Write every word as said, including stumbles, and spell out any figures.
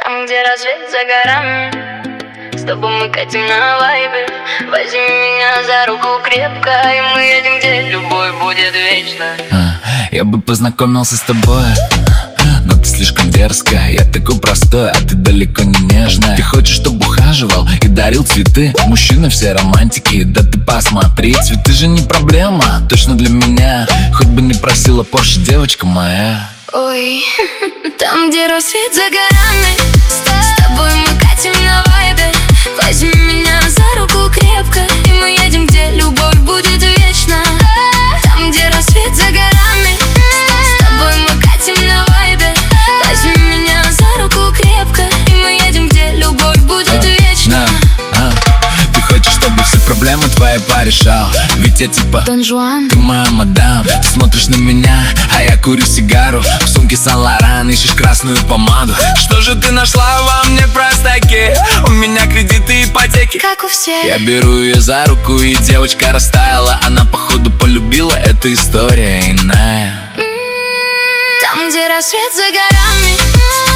Там, где рассвет за горами, с тобой мы катим на вайбе. Возьми меня за руку крепко, и мы едем, где любовь будет вечно. а, Я бы познакомился с тобой, но ты слишком дерзкая. Я такой простой, а ты далеко не нежная. Ты хочешь, чтобы ухаживал и дарил цветы. Мужчины все романтики, да ты посмотри. Цветы же не проблема, точно для меня. Хоть бы не просила Порше, девочка моя. Ой, там, где рассвет за горами, с тобой мы катим на вайбе. Возьми меня за руку крепко, и мы едем, где любовь будет вечно. Там, где рассвет за горами, с тобой мы катим на вайбе. Возьми меня за руку крепко, и мы едем, где любовь будет вечно. а, а. Ты хочешь, чтобы все проблемы твои порешал? Ведь я типа Дон Жуан. ты моя мадам. Ты смотришь на меня, а я курю сигару. В сумке Сан-Лоран ищешь красную помаду. Что же ты нашла во мне, простаки? У меня кредиты и ипотеки, Как у всех. я беру ее за руку, и девочка растаяла. Она походу полюбила, эта история иная. Там, где рассвет за горами,